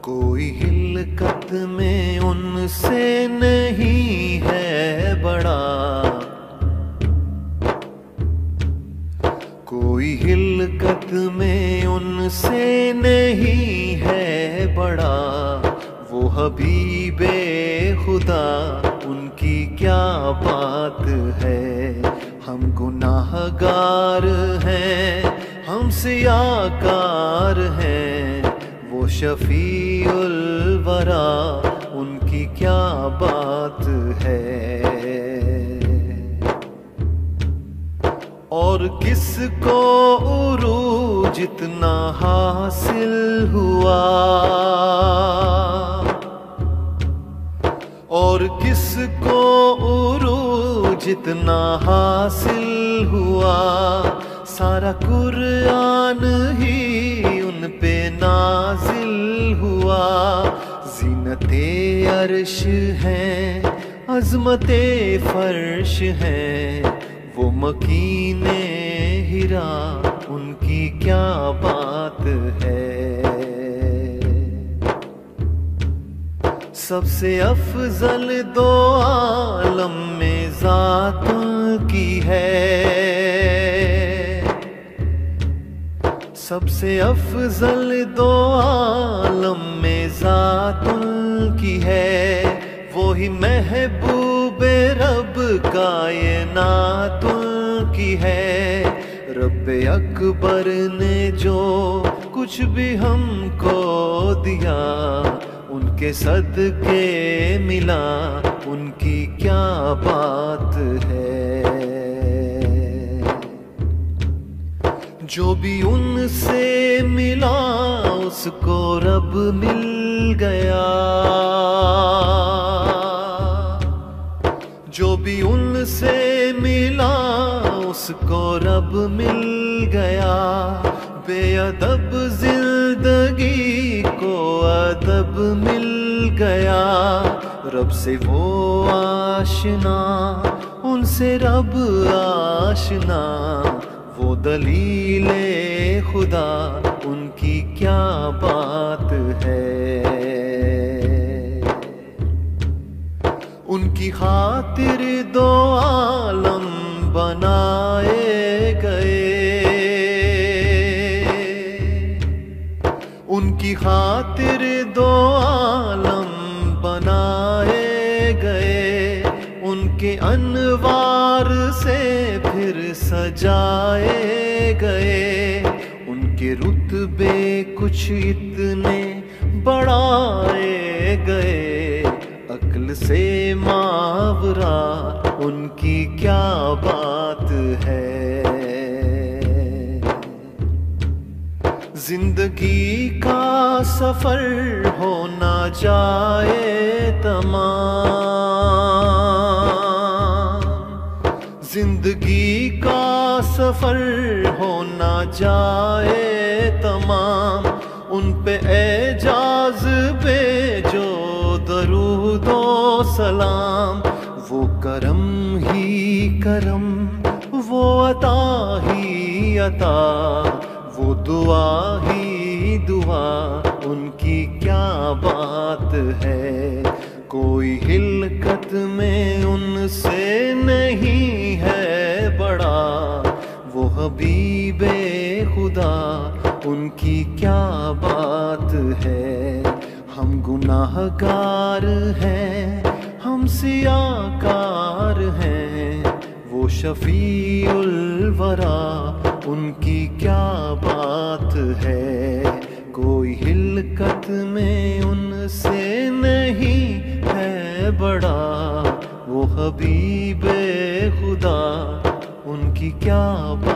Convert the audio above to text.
کوئی ہلکت میں ان سے نہیں ہے بڑا، کوئی ہلکت میں ان سے نہیں ہے بڑا، وہ حبیب خدا ان کی کیا بات ہے۔ ہم گناہ گار ہیں، ہم سیاکار ہیں، وہ شفیع الورا ان کی کیا بات ہے۔ اور کس کو عروج اتنا حاصل ہوا، اور کس کو عروج اتنا حاصل ہوا، سارا قرآن ہی ان پہ نازل ہوا۔ زینت عرش ہیں، عظمت فرش ہیں، وہ مکین ہرا ان کی کیا بات ہے۔ سب سے افضل دو عالم میں ذات کی ہے، سب سے افضل دو عالم میں ذات کی ہے، وہی محبوب رب کائنات کی ہے۔ رب اکبر نے جو کچھ بھی ہم کو دیا، ان کے صدقے ملا ان کی کیا بات ہے۔ جو بھی ان سے ملا اس کو رب مل گیا، جو بھی ان سے ملا اس کو رب مل گیا۔ بے ادب زندگی کو ادب مل گیا، رب سے وہ آشنا ان سے رب آشنا، وہ دلیل خدا ان کی کیا بات ہے۔ ان کی خاطر دو عالم بنائے گئے، ان کی خاطر دو عالم بنائے گئے، ان کے انوار سے پھر سجائے گئے، ان کے رتبے کچھ اتنے بڑھائے گئے، عقل سے ماورا ان کی کیا بات ہے۔ زندگی کا سفر ہونا جائے تمام، زندگی کا سفر ہونا جائے تمام، ان پہ اعجاز بھیجو درود و سلام، وہ کرم ہی کرم، وہ عطا ہی عطا، وہ دعا ہی دعا ان کی کیا بات ہے۔ کوئی ہلکت میں ان سے نہیں ہے بڑا، وہ حبیب خدا ان کی کیا بات ہے۔ ہم گناہ گار ہیں، ہم سیاکار ہیں، وہ شفیع الورا ان کی کیا بات ہے۔ کوئی ہلکت میں ان سے نہیں ہے بڑا، وہ حبیب خدا ان کی کیا بات